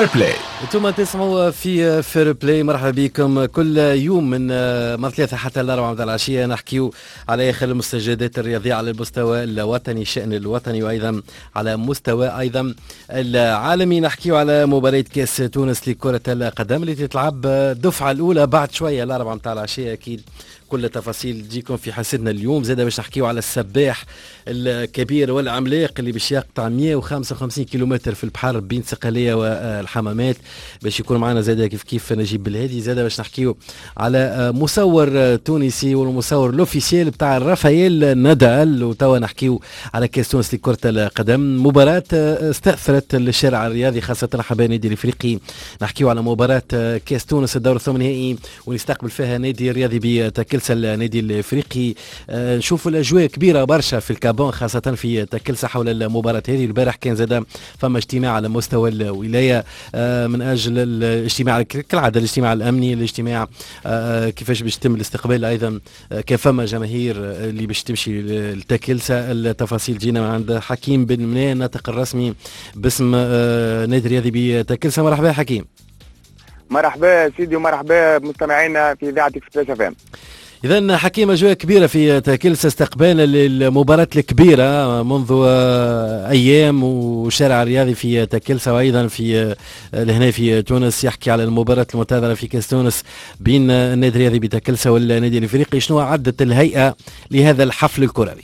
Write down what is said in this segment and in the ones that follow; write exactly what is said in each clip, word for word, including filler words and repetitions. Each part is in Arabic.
فير بلاي. انتم تسمعوا في فير بلاي. مرحبا بكم كل يوم من من ثلاثة حتى الأربعة متاع العشية نحكيو على آخر المستجدات الرياضية على المستوى الوطني، الشأن الوطني، وأيضا على مستوى أيضا العالمي. نحكيو على مباراة كأس تونس لكرة القدم اللي تتلعب الدفعة الأولى بعد شوية الأربعة متاع العشية. أكيد كل التفاصيل تجيكم في حصتنا اليوم. زاد باش نحكيو على السباح الكبير والعملاق اللي باش يقطع مئة وخمسة وخمسين كيلومتر في البحر بين صقلية والحمامات، باش يكون معنا زاد كيف كيف نجيب بالهادي. زاد باش نحكيو على مصور تونسي والمصور الاوفيسيال بتاع رافائيل نادال، وتوا نحكيو على كاس تونس لكرة القدم. مباراة استأثرت الشارع الرياضي خاصة حبايب النادي الافريقي. نحكيو على مباراة كاس تونس الدور الثمانيني ونستقبل فيها نادي الرياضي بتكلسة النادي الافريقي. أه نشوفوا الاجواء كبيره برشا في الكابون خاصه في تكلسة حول المباراه هذه. البارح كان زاد فما اجتماع على مستوى الولايه أه من اجل الاجتماع كالعاده، الاجتماع الامني، الاجتماع أه كيفاش باش يتم الاستقبال. ايضا أه كان فما جماهير اللي باش تمشي لتكلسة. التفاصيل جينا من عند حكيم بن منى الناطق الرسمي باسم أه نادي الرياضي بتكلسة. مرحبا حكيم. مرحبا سيدي ومرحبا بمستمعينا في اذاعه اكسبريس اف ام. إذا حكيم أجواء كبيرة في تكلسة استقبالا للمباراة الكبيرة منذ أيام، وشارع الرياضي في تكلسة وأيضا في هنا في تونس يحكي على المباراة المنتظرة في كأس تونس بين النادي الرياضي بتكلسة والنادي الإفريقي. شنو أعدت الهيئة لهذا الحفل الكروي؟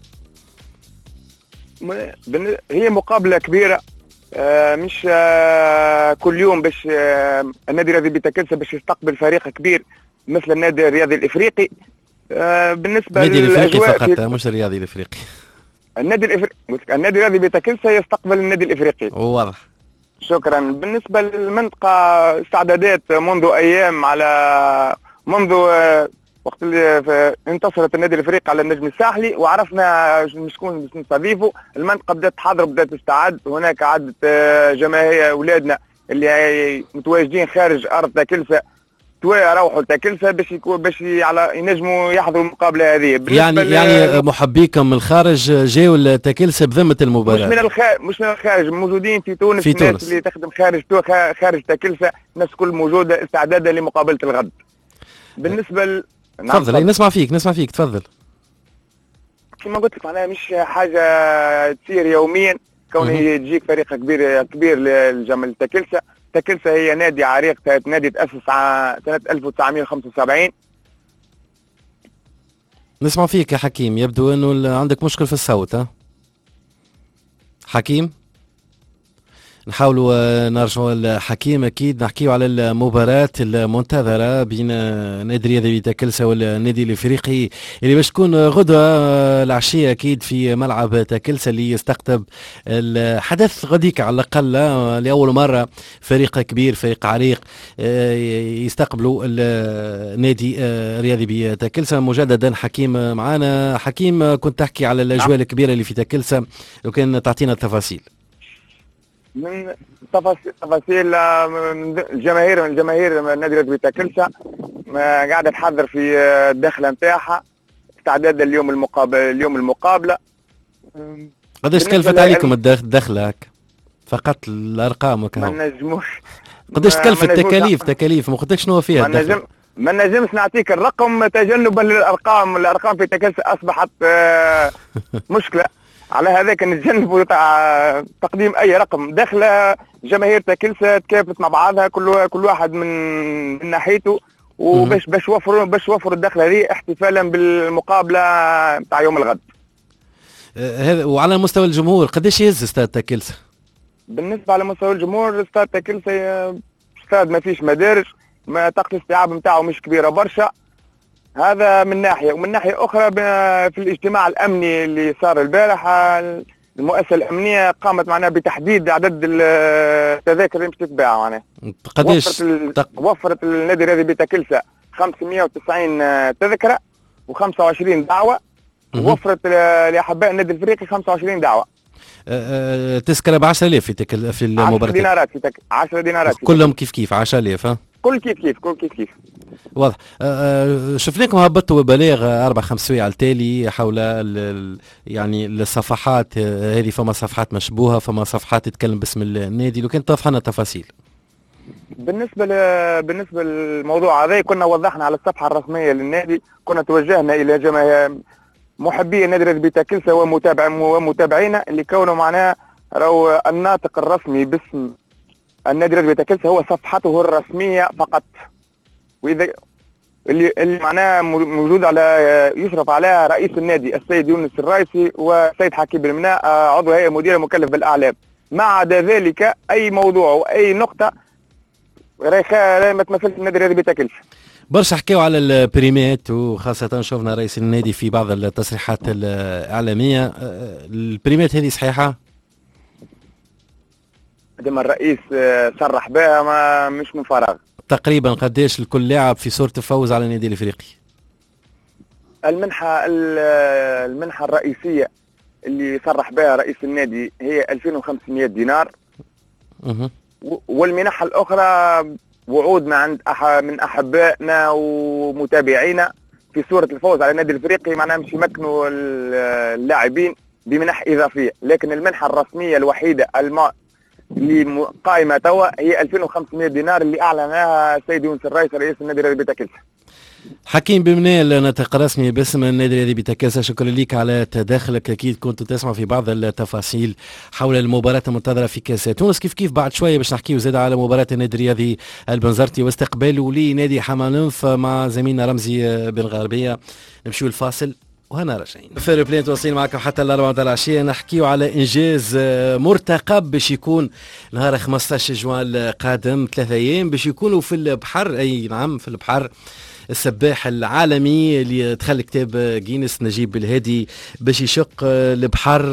هي مقابلة كبيرة، آه مش آه كل يوم باش آه النادي الرياضي بتكلسة باش يستقبل فريق كبير مثل النادي الرياضي الافريقي. آه بالنسبه النادي الافريقي فقط في... مش الرياضي الافريقي. النادي الافريقي النادي الرياضي بتكلسة يستقبل النادي الافريقي. واضح. شكرا. بالنسبه للمنطقه استعدادات منذ ايام، على منذ آه وقت اللي انتصرت النادي الافريقي على النجم الساحلي وعرفنا شكون باش نستضيفوا. المنطقه بدات تحضر، بدات تستعد. هناك عده آه جماهير اولادنا اللي متواجدين خارج ارض تكلسة روحوا لتكلسة باش يكون باش على ينجموا يحضروا المقابله هذه. يعني يعني محبيكم من الخارج جاوا لتكلسة بذمه المباراه؟ مش من الخارج، مش من الخارج، موجودين في تونس. في الناس تونس اللي تخدم خارج خارج تكلسة الناس كل موجوده استعدادا لمقابله الغد. بالنسبه ل... تفضل. نعم نسمع فيك نسمع فيك تفضل. كما قلت لك معناها مش حاجه تصير يوميا كون يجيك فريق كبير كبير للجمل تكلسة. تكلسة هي نادي عريق، نادي تأسس سنة ألف وتسعمئة وخمسة وسبعين. نسمع فيك يا حكيم. يبدو انه عندك مشكل في الصوت. ها حكيم؟ نحاولوا نرجعوا الحكيم. اكيد نحكيوا على المباراة المنتظرة بين نادي الرياضي بتكلسة والنادي الافريقي اللي باش تكون غدوة العشية اكيد في ملعب تكلسة اللي يستقطب الحدث غديك على الاقل لاول مرة فريق كبير فريق عريق يستقبلوا النادي الرياضي بتكلسة. مجددا حكيم معنا. حكيم كنت تحكي على الاجواء الكبيرة اللي في تكلسة، لو كان تعطينا التفاصيل. من تفاصيل تفاصيل الجماهير من الجماهير النادي الرياضي بتكلسة قاعده تحضر في الدخله نتاعها استعدادا اليوم المقابله اليوم المقابله. قداش كلفت عليكم الدخله هكا؟ فقط الارقام وكذا ما نجموش. قداش تكلفت تكاليف تكاليف ما قلتلكش شنو فيها؟ ما نجم ما نجمش نعطيك الرقم تجنبا للارقام. الارقام في تكلسة اصبحت مشكله، على هذاك نتجنبوا تاع تقديم اي رقم. داخله جماهير تكلسة تكافلت مع بعضها، كل كل واحد من, من ناحيته، وباش باش وفروا باش وفروا الدخله هذه احتفالا بالمقابله تاع يوم الغد. هذا. وعلى مستوى الجمهور قداش يهز استاد تكلسة؟ بالنسبه على مستوى الجمهور استاد تكلسة استاد ما فيش مدارج، ما طاقه الاستيعاب نتاعو مش كبيره برشا. هذا من ناحيه، ومن ناحيه اخرى في الاجتماع الامني اللي صار البارح المؤسسه الامنيه قامت معنا بتحديد عدد التذاكر اللي مش تتباع. معناها قداش وفرت, ال... وفرت النادي الرياضي بتكلسة خمسمئة وتسعين تذكره وخمسة وعشرين دعوه، وفرت لاحباء النادي الافريقي خمسة وعشرين دعوه. أه تذكره ب عشرة آلاف في تكل... في المباراه. عشرة دينارات في تك... عشرة دينارات في كلهم كيف كيف عشرة آلاف. ها كل كيف كيف كل كيف كيف واضح. أه شفناكم هبطوا ببلاغ اربع خمس سوايع على التالي حول ال يعني الصفحات هذه. فما صفحات مشبوهه، فما صفحات تتكلم باسم النادي. لو كان توضح لنا تفاصيل. بالنسبه ل... بالنسبه للموضوع هذا كنا وضحنا على الصفحه الرسميه للنادي، كنا توجهنا الى جماهير محبي نادي ريد بيتاكلسا ومتابع ومتابعينا اللي كونوا معناه راهو الناطق الرسمي باسم النادي ريد بيتاكلسا هو صفحته الرسميه فقط، واذا اللي, اللي معناه موجود على يشرف عليها رئيس النادي السيد يونس الرايسي والسيد حكيم المناء عضو هيئه مدير مكلف بالاعلام. ما عدا ذلك اي موضوع واي نقطه راهي ما تمثلش النادي ريد بيتاكلسا. برشا حكاو على البريمات، وخاصة شفنا رئيس النادي في بعض التصريحات الإعلامية. البريمات هذه صحيحة؟ ديما الرئيس صرح بها، ما مش من فراغ. تقريبا قداش الكل لاعب في صورة الفوز على النادي الافريقي؟ المنحة المنحة الرئيسية اللي صرح بها رئيس النادي هي ألفين وخمسمائة دينار. أه. والمنح الأخرى وعود من عند أح من أحبائنا ومتابعينا في صورة الفوز على النادي الافريقي، معناها مش يمكنوا اللاعبين بمنح إضافية، لكن المنحة الرسمية الوحيدة الم... اللي قائمة توا هي ألفين وخمسمائة دينار اللي أعلنها السيد يونس الرايس رئيس النادي رياضي بيتاكلسا. حكيم بمنال، ناطق رسمي باسم النادي الرياضي بيتاكلسا، شكرا لك على تداخلك. اكيد كنت تسمع في بعض التفاصيل حول المباراة المنتظرة في كاس تونس. كيف كيف بعد شوية باش نحكيو زاد على مباراة النادي الرياضي البنزرتي واستقباله لنادي حمانوف مع زميلنا رمزي بن غربية. نمشيو الفاصل وهنا راجعين. فير بلاي متواصلين معكم حتى الأربعة تاع العشية، نحكيو على إنجاز مرتقب باش يكون نهار خمسطاش جوان القادم، ثلاثة أيام باش يكونوا في البحر. أي نعم في البحر. السباح العالمي اللي دخل كتاب جينيس نجيب بالهادي باش يشق البحر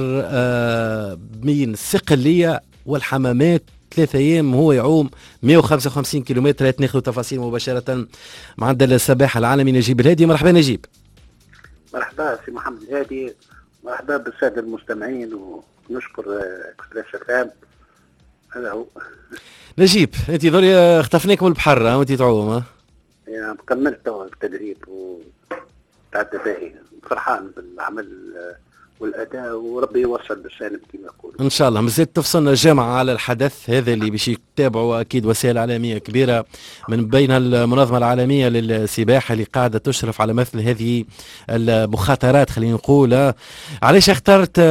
بين الصقلية والحمامات ثلاثة أيام هو يعوم مئة وخمسة وخمسين كيلومتر. ناخذ تفاصيل مباشرة مع السباح العالمي نجيب بالهادي. مرحبا نجيب. مرحبا سي محمد الهادي، مرحبا بالسادة المستمعين، ونشكر اكسبريس فام. هذا هو نجيب. انت ذولي اختفناك من البحر وانت تعوم؟ ها يعني كملت تو التدريب وتعدى باهي، فرحان بالعمل والاداء، وربي يوصل بالسالم كما يقولوا ان شاء الله. مازال تفصلنا جامعة على الحدث هذا اللي باش يتابعوا اكيد وسائل اعلاميه كبيره، من بينها المنظمه العالميه للسباحه اللي قاعده تشرف على مثل هذه المخاطرات. خلينا نقول علاش اخترت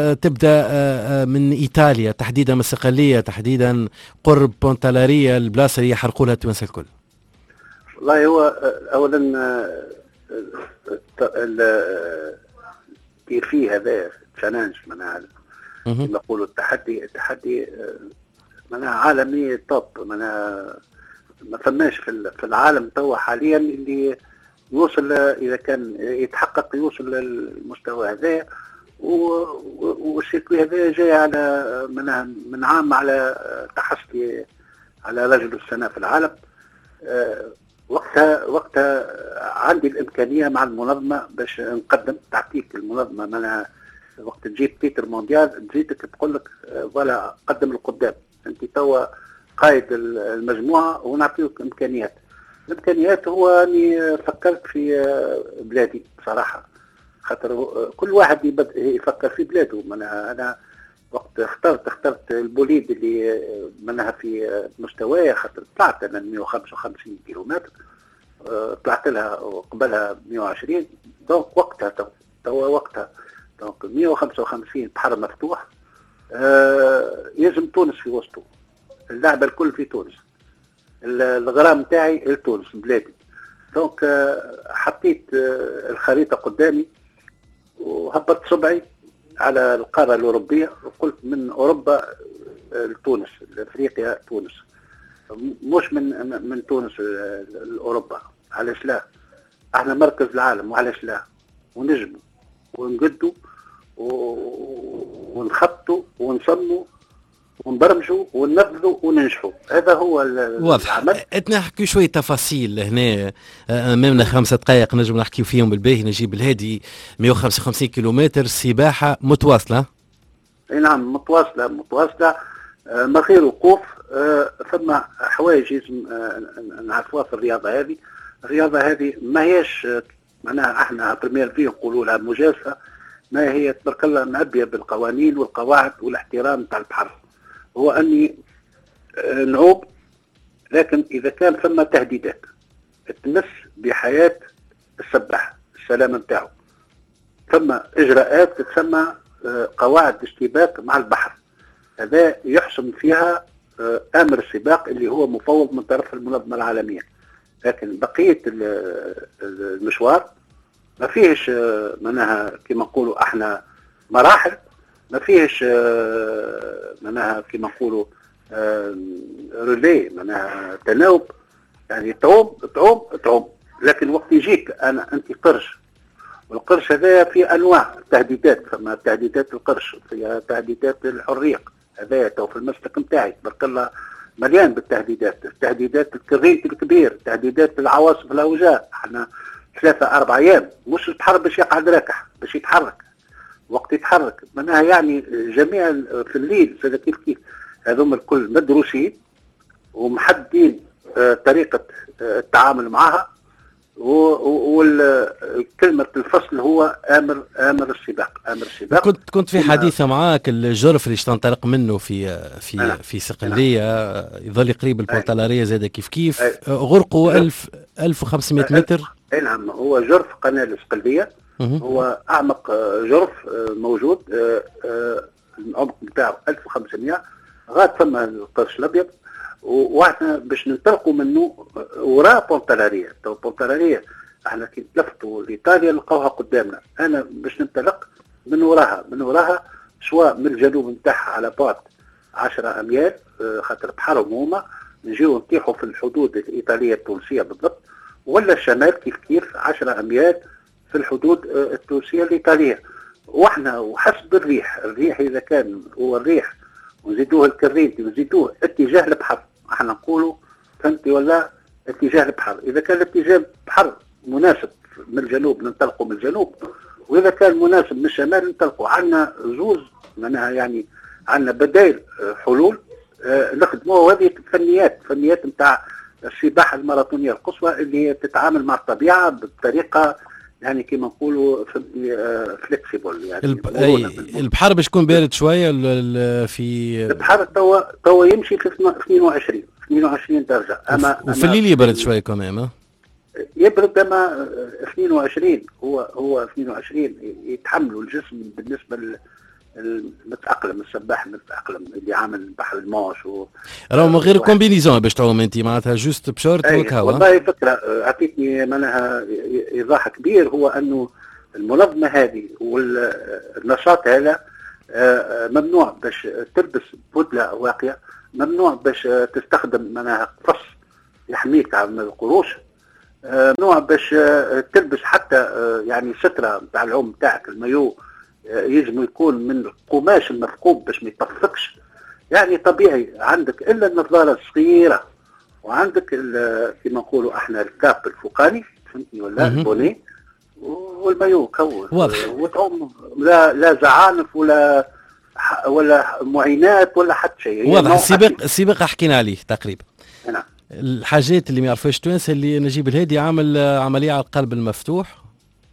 تبدا من ايطاليا تحديدا، من الصقليه تحديدا قرب بونتالاريا، البلاصه اللي يحرقوا لها التوانسه الكل؟ والله هو اولا كيف فيه هذا تشالنج معناها كما يقولوا التحدي التحدي معناها عالمي توب، معناها ما فماش في العالم توا حاليا اللي يوصل اذا كان يتحقق يوصل للمستوى هذا. والسيركوي هذا جاي على معناها من عام على تحصي على رجل السنه في العالم. وقتها وقتها عندي الامكانيه مع المنظمه باش نقدم تعطيك المنظمه معناها وقت تجيب تيتر مونديال تزيدك تقول لك فوالا قدم القدام، انت توا قائد المجموعه ونعطيك امكانيات. الامكانيات هو اني فكرت في بلادي بصراحه، خاطر كل واحد يفكر في بلاده. معناها انا وقت اخترت اخترت البوليد اللي منها في مستواي، خاطر طلعت انا مئة وخمسة وخمسين كيلومتر، طلعت لها وقبلها مئة وعشرين، دونك وقتها تو توا وقتها دونك مئة وخمسة وخمسين بحر مفتوح. آه يجم تونس في وسطه، اللعبه الكل في تونس، الغرام تاعي لتونس بلادي. دونك آه حطيت آه الخريطه قدامي وهبطت صبعي على القارة الأوروبية وقلت من أوروبا لتونس، لأفريقيا تونس، مش من من تونس لأوروبا. علاش لا؟ احنا مركز العالم، وعلاش لا؟ ونجموا ونقدوا ونخطوا ونصموا ونبرمجوا وننفذوا وننجحوا. هذا هو العمل. نحكي شويه تفاصيل هنا امامنا خمسة دقائق نجم نحكي فيهم بالباهي. نجيب الهادي مئة وخمسة وخمسين كيلومتر سباحه متواصله. اي نعم متواصله متواصله من غير وقوف. ثم حوايج لازم نعرفوها في الرياضه هذه. الرياضه هذه ما هيش معناها احنا بريمير في نقولوا لها مجازفه، ما هي تبارك الله معبيه بالقوانين والقواعد والاحترام تاع البحر. هو اني نعوم لكن اذا كان ثم تهديدات تمس بحياه السباح السلامه نتاعو، ثم اجراءات تسمى قواعد اشتباك مع البحر، هذا يحسم فيها امر السباق اللي هو مفوض من طرف المنظمه العالميه. لكن بقيه المشوار ما فيهش معناها كما نقولوا احنا مراحل، ما فيهش معناها كما نقولوا ريلي معناها تناوب، يعني تعوم تعوم تعوم. لكن وقت يجيك انا انت قرش، والقرش هذا في انواع تهديدات، فما تهديدات القرش، فيها تهديدات الحريق، هذا تو في المسلك نتاعي تبارك الله مليان بالتهديدات، تهديدات الكريت الكبير، تهديدات العواصف الاوجاع. احنا ثلاثة أربع أيام مش البحر باش يقعد راكح، باش يتحرك، وقت يتحرك معناها يعني جميع في الليل زاد كيف كيف هذوما الكل مدروسين ومحددين اه طريقة اه التعامل معها، والكلمة الفصل هو آمر آمر السباق، آمر السباق. كنت كنت في حديثة معاك الجرف اللي تنطلق منه في في أنا. في صقلية يظل قريب البورتالارية زاد كيف كيف غرقه ألف ألف وخمسمائة متر. اي نعم، هو جرف قناة الصقلية، هو أعمق جرف موجود، العمق بتاعه ألف وخمسمائة غاد ثم القرش الأبيض، واحنا باش ننطلقوا منه وراء بورتالارية. تو بورتالارية احنا كي تلفتوا لإيطاليا نلقاوها قدامنا، أنا باش ننطلق من وراها من وراها سواء من الجنوب نتاعها على بعد عشرة أميال خاطر بحرهم هما، نجيو نطيحوا في الحدود الإيطالية التونسية بالضبط، ولا الشمال كيف كيف عشرة أميال في الحدود التونسية الإيطالية. واحنا وحسب الريح، الريح إذا كان هو الريح ونزيدوه الكرينتي ونزيدوه اتجاه البحر، احنا نقولوا فهمتي ولا اتجاه البحر. إذا كان اتجاه البحر مناسب من الجنوب ننطلقوا من الجنوب، وإذا كان مناسب من الشمال ننطلقوا. عندنا زوز معناها يعني عندنا بدائل حلول اه نخدموها، وهذه فنيات فنيات نتاع السباحة الماراثونية القصوى اللي هي تتعامل مع الطبيعة بطريقة يعني كما نقولوا فليكسيبل. يعني الب... البحر باش يكون بارد شويه في البحر توا توا يمشي في اثنين وعشرين اثنين وعشرين درجه، اما وفي الليل يبرد شويه كمان، يبرد اما اثنين وعشرين هو هو اثنين وعشرين يتحملوا الجسم بالنسبه المتأقلم، السباح المتأقلم اللي عامل بحر الموش و... راهو من غير كومبينيزون باش تعوم انت معناتها جوست بشورت وهكا. والله فكره اعطيتني معناها ايضاح كبير، هو انه المنظمه هذه والنشاط هذا ممنوع باش تلبس بدله واقيه، ممنوع باش تستخدم معناها قفص يحميك من القروش، ممنوع باش تلبس حتى يعني ستره نتاع العوم نتاعك المايو يجب يكون من القماش المثقوب باش ما يطفقش. يعني طبيعي عندك الا النظاره الصغيره، وعندك كما نقولوا احنا الكاب الفوقاني فهمتني ولا البوني، والمايو كول وتعوم لا لا زعانف ولا ولا معينات ولا حتى شيء. واضح. السباق السباق حكينا عليه تقريبا. نعم. الحاجات اللي ما يعرفوش التوانسه اللي نجيب الهادي عمل عمليه على القلب المفتوح،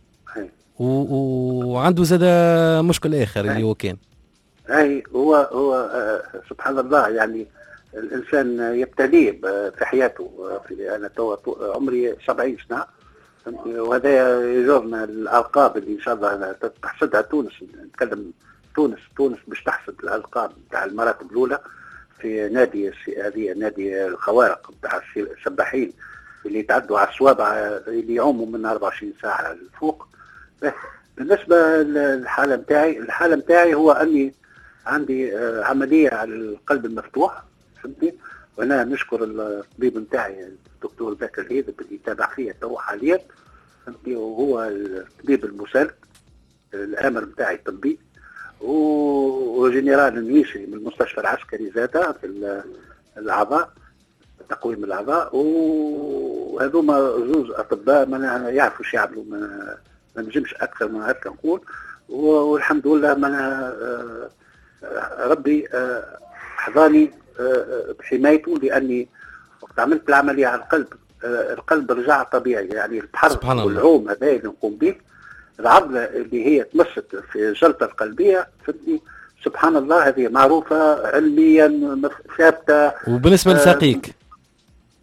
وعنده زاد مشكل اخر اللي هو كان اي هو هو آه سبحان الله، يعني الانسان يبتليه في حياته. في انا تو عمري سبعين سنه، وهذا يجرنا الالقاب اللي ان شاء الله تحصدها تونس. نتكلم تونس تونس باش تحصد الالقاب نتاع المراتب الاولى في نادي هذه نادي الخوارق نتاع السباحين اللي يتعدوا على الصوابع اللي يعوموا من أربعة وعشرين ساعه للفوق. بالنسبه للحاله نتاعي، الحاله نتاعي هو اني عندي عمليه على القلب المفتوح فهمتني، وانا نشكر الطبيب نتاعي الدكتور بكر الهيدب اللي يتابع فيا تو حاليا فهمتني، وهو الطبيب المساعد الامر نتاعي الطبي، وجنرال النيشري من المستشفى العسكري زاده في الاعضاء تقويم الاعضاء، وهذوما زوز اطباء ما يعرفوا ايش يعملوا، ما ما نجمش اكثر من هكا نقول. والحمد لله ما ربي حظاني بحمايته، لاني وقت عملت العمليه على القلب القلب رجع طبيعي. يعني التحرك والعوم هذا اللي نقوم به، العضله اللي هي تمست في الجلطه القلبيه فهمتني سبحان الله هذه معروفه علميا ثابته. وبالنسبه لساقيك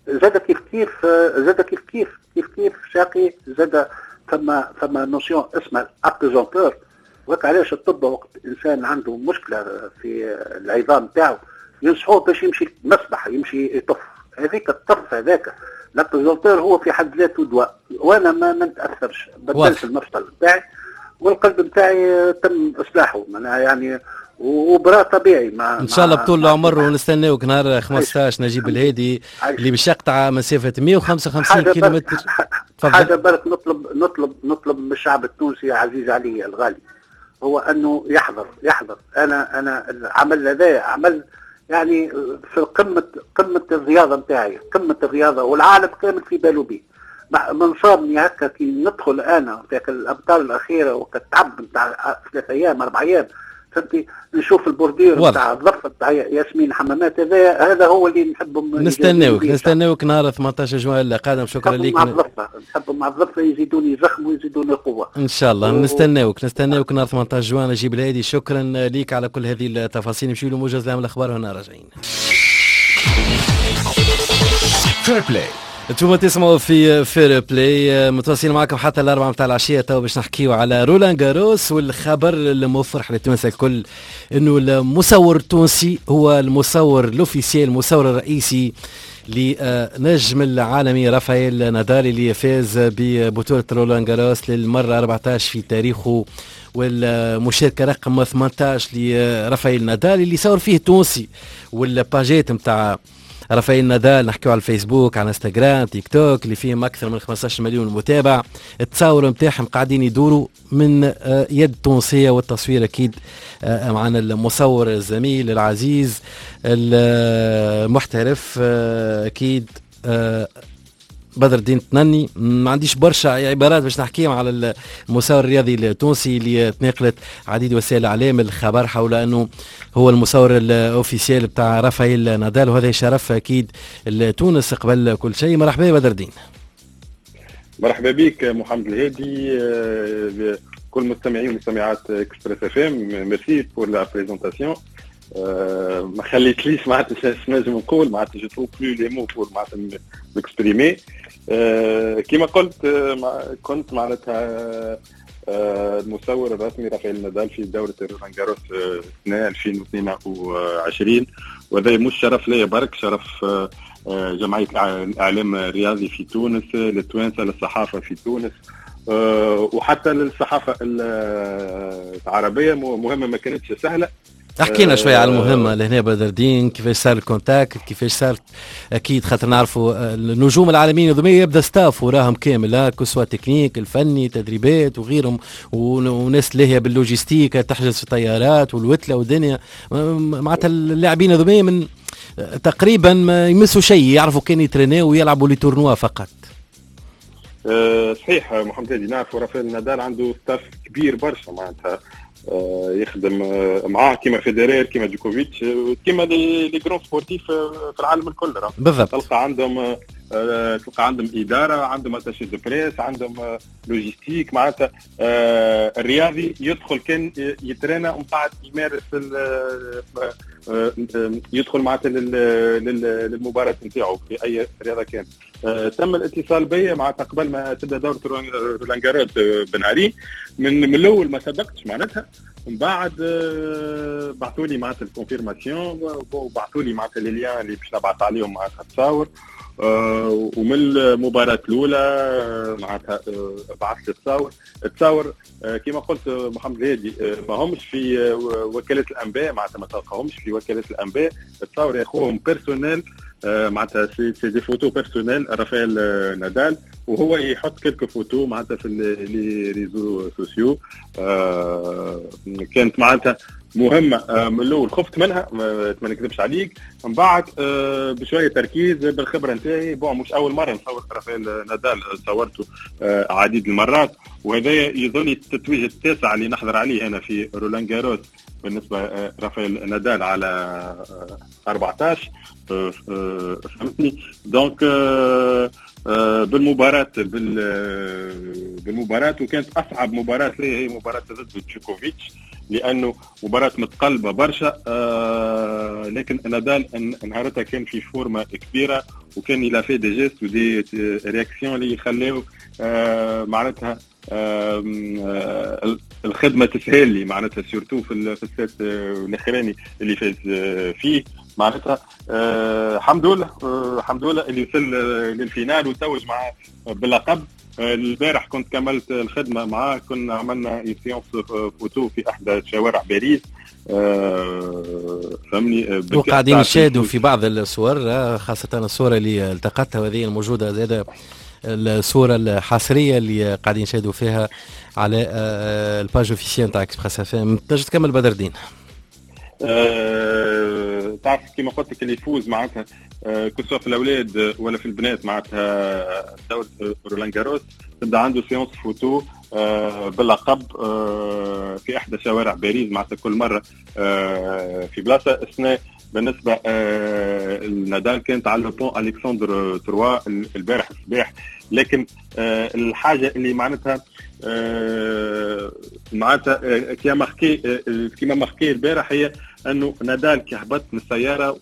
زاد كيف كيف زاد كيف كيف كيف كيف شاقي زاد فما فما نوسيون اسمها ابيزونتور. وهيك علاش الطب وقت الانسان عنده مشكله في العظام تاعو ينصحوه باش يمشي مسبح يمشي يطف. هذيك الطف هذاك الابيزونتور هو في حد ذاته دواء، وانا ما ما نتاثرش، بدلت المفصل بتاعي والقلب بتاعي تم اصلاحه معناها يعني وبرا طبيعي. مع ان شاء الله بطول العمر ونستناوك نهار خمسطاش نجيب الهادي اللي باش يقطع مسافه مئة وخمسة وخمسين كيلومتر. حاجه برك نطلب نطلب نطلب من الشعب التونسي عزيز علي الغالي هو انه يحضر يحضر. انا انا العمل هذا عمل يعني في قمه قمه الرياضه نتاعي، قمه الرياضه والعالم كامل في باله بيه. من صابني هكا كي ندخل انا في الابطال الاخيره وقت تعب نتاع ثلاث ايام اربع ايام فهمتي نشوف البوردير نتاع الضفه نتاع ياسمين حمامات هذا هذا هو اللي نحبهم. نستناوك نستناوك نهار ثمانية عشر جوان القادم. شكرا لك. مع الضفه نحبهم مع الضفه يزيدوني زخم ويزيدوني قوه ان شاء الله. و... نستناوك نستناوك نهار ثمانية عشر جوان نجيب الهادي. شكرا لك على كل هذه التفاصيل. نمشيو لموجز العام الاخبار هنا راجعين. فير بلاي انتم تسمعوا في فير بلاي متواصلين معكم حتى الاربعه متاع العشيه. تو باش نحكيو على رولان جاروس والخبر المفرح للتونس الكل انه المصور التونسي هو المصور الاوفيسيال المصور الرئيسي لنجم العالمي رافائيل نادال اللي فاز ببطوله رولان جاروس للمره أربعة عشر في تاريخه، والمشاركه رقم ثمانية عشر لرافائيل نادال اللي صور فيه تونسي. والباجيت نتاع رافائيل نادال نحكيو على الفيسبوك على انستغرام تيك توك اللي فيهم اكثر من خمسة عشر مليون متابع. التصاور نتاعهم قاعدين يدوروا من يد تونسيه، والتصوير اكيد معنا المصور الزميل العزيز المحترف اكيد بدر الدين تنني. ما عنديش برشا عبارات باش نحكيهم على المصور الرياضي التونسي اللي تناقلت عديد وسائل الاعلام الخبر حول انه هو المصور الاوفيسيال بتاع رافائيل نادال، وهذا شرف اكيد لتونس قبل كل شيء. مرحبا بدر الدين. مرحبا بك محمد الهادي، كل مستمعين ومستمعات اكسبريس اف ام. ميرسي بور لا بريزونطاسيون. ما خليتليش معناتها نجم نقول معناتها جو تروف بلو لي مو بور معناتها نكسبريمي. كيما قلت كنت معناتها المصور الرسمي رافائيل نادال في دورة رولان جاروس سنة ألفين واثنين وعشرين، وهذا مش شرف لي برك، شرف جمعية الإعلام الرياضي في تونس، للتوانسة، للصحافة في تونس، وحتى للصحافة العربية. مهمة ما كانتش سهلة. احكينا شويه على المهمه لهنا بدر الدين، كيفاش صار الكونتاكت، كيفاش صارت اكيد خاطر نعرفوا النجوم العالميين هذوما يبدا ستاف وراهم كامل، ها كسوة تكنيك الفني تدريبات وغيرهم، وناس لاهيه باللوجيستيك تحجز في الطيارات والوتله والدنيا. معناتها اللاعبين هذوما من تقريبا ما يمسوا شيء، يعرفوا كان يترينيو ويلعبوا لي تورنوا فقط. أه صحيح محمد هادي، نعرفوا رافائيل نادال عنده ستاف كبير برشا معناتها آه يخدم آه معاه كيما فيدرير كيما جوكوفيتش كيما لي لي جرون سبورتيف في العالم الكل. بالضبط. تلقى عندهم آه تلقى عندهم اداره، عندهم اتاشي دو بريس، عندهم آه لوجيستيك. معناتها آه الرياضي يدخل كان يترينا ومن بعد يمارس آه يدخل معناتها للمباراه نتاعو في اي رياضه كانت. آه تم الاتصال بيا معناتها قبل ما تبدا دوره رولان جاروس بنهارين. من من الاول ما صدقتش معناتها، من بعد آه بعثوا لي معناتها الكونفيرماسيون وبعثوا لي معناتها لي ليان اللي باش نبعث عليهم معناتها تصاور. آه ومن المباراه الاولى معناتها آه بعث لي التصاور. التصاور آه كما قلت محمد الهادي آه ما همش في آه وكاله الانباء، معناتها ما تلقاهمش في وكاله الانباء. التصاور ياخذهم بيرسونيل، آه معناتها سي دي فوتو بيرسونيل رافائيل آه نادال، وهو يحط كلك فوتو معناتها في لي ريزو سوسيو. آه كانت معناتها مهمه آه من الاول خفت منها ما نكذبش عليك، من بعد آه بشويه تركيز بالخبره نتاعي. بون مش اول مره نصور رافائيل نادال، صورته آه عديد المرات، وهذا يظل التتويج التاسع اللي نحضر عليه هنا في رولان جاروس بالنسبه آه رافائيل نادال على آه أربعة عشر. آه آه فهمتني. دونك آه آه بالمباراة بال بالمباراة وكانت أصعب مباراة لي هي مباراة ضد جوكوفيتش. لانه مباراه متقلبه برشا. آه لكن نادال نهارتها كان في فورمه كبيره، وكان يلا في دي جيست ودي رياكسيون اللي يخليو آه معناتها آه آه الخدمه تسهل لي معناتها سورتو في في السيت الاخراني اللي فاز فيه معناتها. آه الحمد لله آه الحمد لله اللي وصل للفينال وتوج معاه باللقب. البارح كنت كملت الخدمه معاه، كنا عملنا سيونس فوتو في احدى شوارع باريس. أه فهمني، وقاعدين نشاهدوا في بعض الصور، خاصه الصوره اللي التقطتها وهذه الموجوده زاده الصوره الحصريه اللي قاعدين نشاهدوا فيها على الباج اوفيسيال تاع اكسبريس اف ام. تنجم تكمل بدر الدين؟ أه تعرف كما قلت لك اللي يفوز معناتها أه كسوا في الاولاد ولا في البنات معناتها دورة رولان جاروس تبدا عنده سيونس فوتو أه باللقب أه في احدى شوارع باريس معناتها كل مره أه في بلاصه. السنه بالنسبه أه نادال كانت على لوبون الكسندر ثلاثة البارح الصباح. لكن أه الحاجه اللي معناتها أه معناتها كيما ماركي أه كيما ماركي البارح هي انه نادال كي هبط من السياره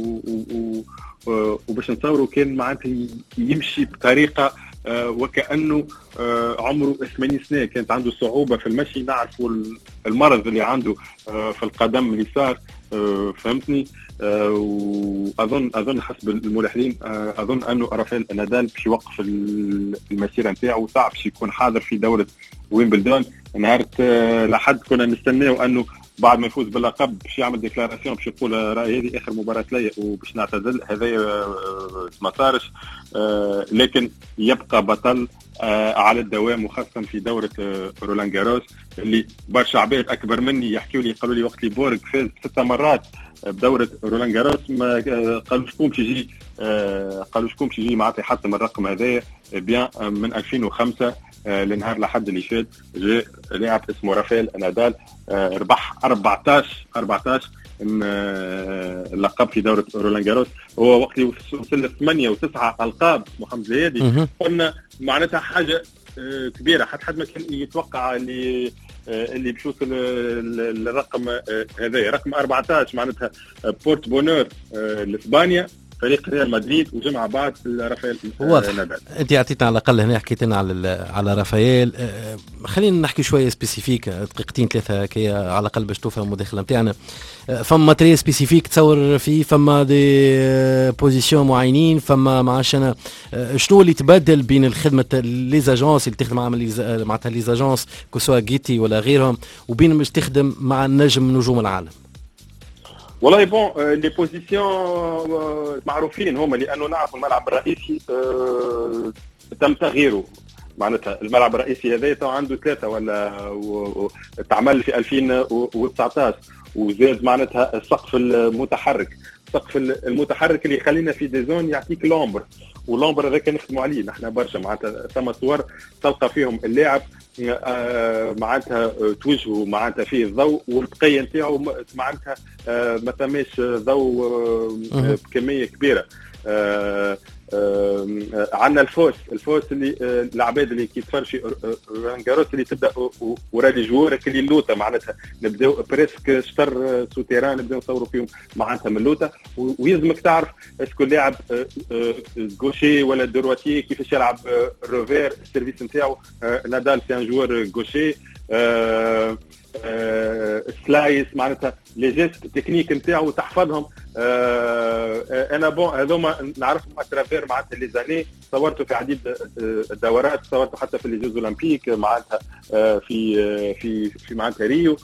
وباش نتصوروا كان معناتها يمشي بطريقه أه وكانه أه عمره ثمانين سنه، كانت عنده صعوبه في المشي. نعرفوا المرض اللي عنده أه في القدم اليسار أه فهمتني. أه واظن اظن حسب الملاحظين أه اظن انه رافائيل نادال باش يوقف المسيره نتاعو، صعب باش يكون حاضر في دوره ويمبلدون. نهار أه لحد كنا نستناو انه بعد ما يفوز باللقب باش يعمل ديكلاراسيون باش يقول راهي هذه اخر مباراه لي وباش نعتزل. هذا ما صارش، لكن يبقى بطل على الدوام، وخاصه في دوره رولان جاروس اللي برشا عباد اكبر مني يحكوا لي قالوا لي وقت اللي بورغ فاز ست مرات بدوره رولان جاروس ما قالوا شكون باش يجي قالوا شكون باش يجي معناتها يحطم الرقم هذايا. بيان من ألفين وخمسة لنهار لحد اللي فات جاء لاعب اسمه رافائيل نادال ربح أربعطاش أربعطاش اللقب في دوره رولان جاروس. هو وقت اللي وصل ل ثمانية وتسعة القاب محمد الهادي قلنا معناتها حاجه كبيره، حتى حد ما كان يتوقع اللي اللي باش يوصل للرقم هذا رقم أربعطاش معناتها بورت بونور لاسبانيا فريق ريال مدريد وجمع بعض رافائيل نادال. انت اعطيتنا على الاقل هنا حكيت لنا على على رافائيل. أه خلينا نحكي شويه سبيسيفيك دقيقتين ثلاثه كي على الاقل باش تفهم المداخله نتاعنا. أه فما تري سبيسيفيك تصور فيه، فما دي بوزيسيون معينين، فما معاش انا أه شنو اللي تبدل بين الخدمه لي زاجونس اللي تخدم مع معناتها لي زاجونس كسوا جيتي ولا غيرهم وبين باش تخدم مع النجم نجوم العالم؟ والله بون لي بوزيسيون معروفين هما، لانه نعرف الملعب الرئيسي أه تم تغييره معناتها. الملعب الرئيسي هذا عنده ثلاثه ولا تعمل في ألفين وتسعطاش وزاد معناتها السقف المتحرك. السقف المتحرك اللي يخلينا في دي زون يعطيك لومبر، واللومبر هذا كان نخدموا عليه نحن برشا معناتها. ثم صور تلقى فيهم اللاعب آه معناتها توجهه معناتها فيه الضوء والبقيه نتاعو معناتها آه ما ثماش ضوء آه بكميه كبيره. آه آه عندنا الفوس الفوس اللي آه العباد اللي كي تفرج في رولان جاروس اللي تبدا ورالي جوارك اللي اللوطه معناتها نبداو بريسك شطر سوتيران نبداو نصوروا فيهم معناتها من اللوطه. ويلزمك تعرف اسكو اللاعب آه آه غوشي ولا درواتي كيفاش يلعب آه روفير السيرفيس نتاعو. آه نادال سي ان جوار غوشي آه آه سلايس معناتها لي جيست تكنيك نتاعو تحفظهم. آه انا بون هذوما نعرفهم اترافير معناتها لي زاني، صورته في عديد الدورات، صورته حتى في لي جوز اولمبيك معناتها آه في في في معناتها ريو.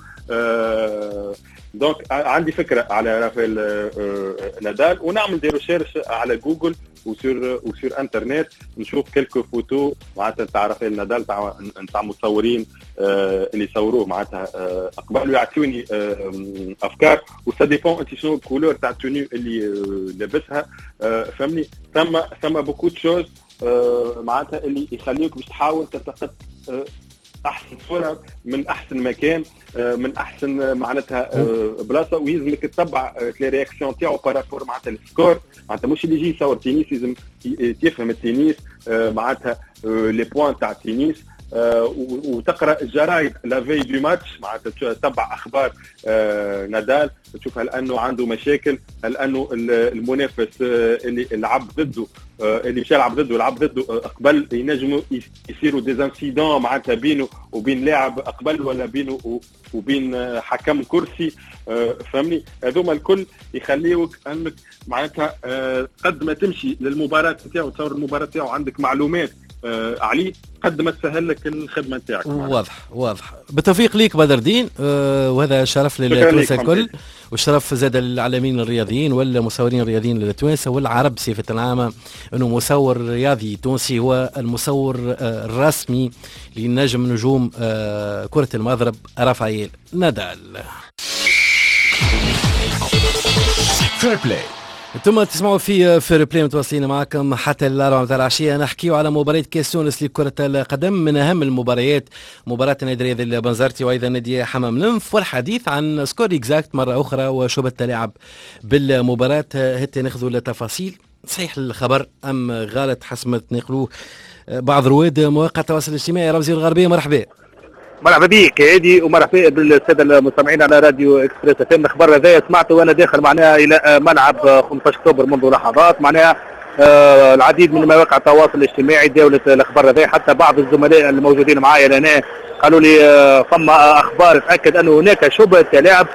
آه دونك عندي فكره على رافائيل آه نادال، ونعمل دي ريشيرش على جوجل وسور وسور انترنت نشوف كلكو فوتو معناتها تاع رافائيل نادال تاع نتاع مصورين آه اللي صوروه معناتها آه قبل يعطوني آه افكار. وسا ديبون انت شنو الكولور تاع التوني اللي آه لابسها آه فهمني. ثم ثم بوكو شوز آه معناتها اللي يخليك باش تحاول تلتقط آه احسن صوره من احسن مكان من احسن معناتها بلاصه، ويلزمك تتبع لي رياكسيون تاعو بارابور معناتها السكور. معناتها مش اللي يجي يصور تنس، لازم يفهم التنس معناتها لي بوان تاع التنس آه وتقرا الجرايد لافي دو ماتش معناتها تتبع اخبار آه نادال تشوف هل انه عنده مشاكل، هل انه المنافس آه اللي لعب ضده آه اللي مشى يلعب ضده لعب ضده آه قبل ينجموا يصيروا ديزانسيدون معناتها بينه وبين لاعب قبل ولا بينه وبين آه حكم كرسي آه فهمني. هذوما الكل يخليوك انك معناتها آه قد ما تمشي للمباراه نتاعو تصور المباراه نتاعو عندك معلومات آه عليه قد ما تسهل لك الخدمه نتاعك. واضح واضح. بالتوفيق ليك بدر الدين آه وهذا شرف للتوانسه الكل والشرف زاد للعالمين الرياضيين والمصورين الرياضيين التوانسه والعرب صفه عامه انه مصور رياضي تونسي هو المصور آه الرسمي لنجم نجوم آه كره المضرب رافائيل نادال. فير بلاي. انتم تسمعوا في فير بلاي متواصلين معكم حتى الأربعة متاع العشية. نحكيو على مباراة كاس تونس لكرة القدم من أهم المباريات مباراة النادي الرياضي البنزرتي وأيضا نادي حمام لنف والحديث عن سكور إكزاكت مرة أخرى وشبهة التلاعب بالمباراة. هتى ناخذوا التفاصيل. صحيح الخبر أم غلط حسب ما تنقلوه بعض رواد مواقع التواصل الاجتماعي؟ رمزي الغربية مرحبا. مرحبا بك هادي ومرحبا بالساده المستمعين على راديو اكسبريس اف ام. الخبر هذا سمعته وانا داخل معناها الى ملعب خمسة عشر اكتوبر منذ لحظات. معناها آه العديد من مواقع التواصل الاجتماعي داولت الخبر هذا، حتى بعض الزملاء الموجودين معي لنا قالوا لي آه فما اخبار تاكد انه هناك شبهه تلاعب،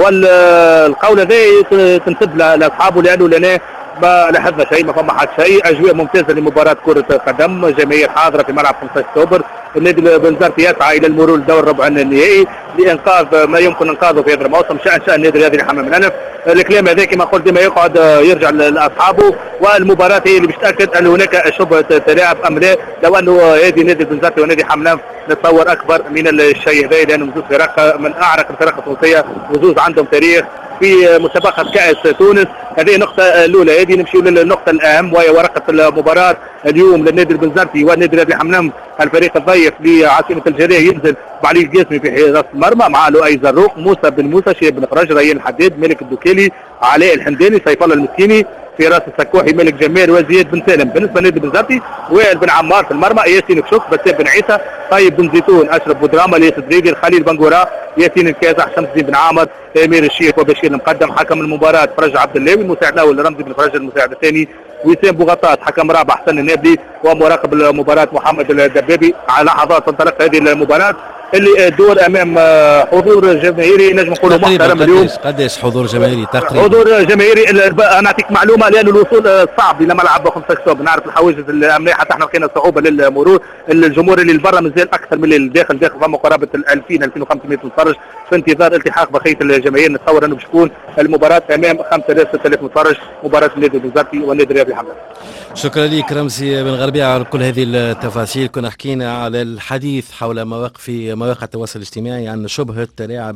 والقول هذا تنسب لاصحابه لانه لنا ما لاحظنا شيء، ما فما حد شيء. اجواء ممتازه لمباراه كره قدم، جماهير حاضره في ملعب خمسة عشر اكتوبر. النادي البنزرتي يسعى الى المرور لدور ربع النهائي لانقاذ ما يمكن انقاذه في هذا الموسم شان شان النادي الرياضي لحمام الانف. الكلام هذا كما قلت ديما يقعد يرجع لاصحابه، والمباراه هي اللي باش تاكد ان هناك شبهه تلاعب ام لا. لو انه هذه نادي البنزرتي ونادي حمام الانف نتصور اكبر من الشيء هذا، لانه زوج فرق من اعرق الفرق التونسيه وزوج عندهم تاريخ في مسابقه كاس تونس. هذه النقطه الاولى. هذه نمشي للنقطه الاهم وهي ورقه المباراه اليوم للنادي البنزرتي والنادي الرياضي حمام. الفريق الضيف لعاصمه الجزائر ينزل بعلي القاسمي في حراسه المرمى مع لؤي زروق، موسى بن موسى، شهاب بن قرج، ريان الحداد، مالك الدوكيلي، علاء الحمداني، سيف الله المسكيني، فراس السكوحي، مالك جمال، وزياد بن سالم. بالنسبه للنادي البنزرتي وائل بن عمار في المرمى، ياسين كشوك، بسام بن عيسى، طيب بن زيتون، اشرف بودراما، الياس الدريدي، الخليل بنغورا، ياسين الكازح، شمس الدين بن عامر، امير الشيخ وبشير المقدم. حكم المباراه فرج عبد الله، المساعد الاول رمزي بن فرج، المساعد الثاني وسام بوغطاس، حكم رابع حسن النابلي، ومراقب المباراه محمد الدبابي. على لحظات تنطلق هذه المباراه اللي الدور امام حضور جماهيري نجم نقولوا محترم اليوم. قداش حضور جماهيري تقريبا؟ حضور جماهيري انا نعطيك معلومه لان الوصول صعب الى ملعب خمسة اكتوبر، نعرف الحواجز الامنيه حتى احنا لقينا صعوبه للمرور. الجمهور اللي برا مازال اكثر من اللي داخل، داخل فما قرابه ألفين ألفين وخمسمائة متفرج في انتظار التحاق بقيه الجماهير. نتصور انه باش تكون المباراه امام خمسة آلاف ستة آلاف متفرج، مباراه النادي البنزرتي والنادي الرياضي حمام. شكرا لك رمزي بن غربية على كل هذه التفاصيل. كنا حكينا على الحديث حول مواقف مواقع التواصل الاجتماعي عن شبهة تلاعب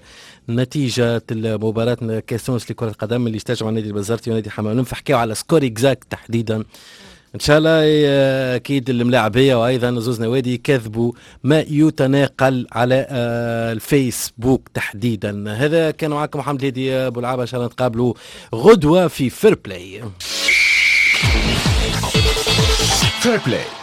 نتيجة المباراة كاس تونس لكرة القدم اللي استجمع النادي البنزرتي ونادي حمام. فحكيوا على سكور اكزاكت تحديدا. ان شاء الله اكيد الملاعبيه وايضا زوز نوادي كذبوا ما يتناقل على الفيسبوك تحديدا. هذا كان معكم محمد هادي ابو العابه، ان شاء الله نتقابلوا غدوه في فير بلاي. فير بلاي.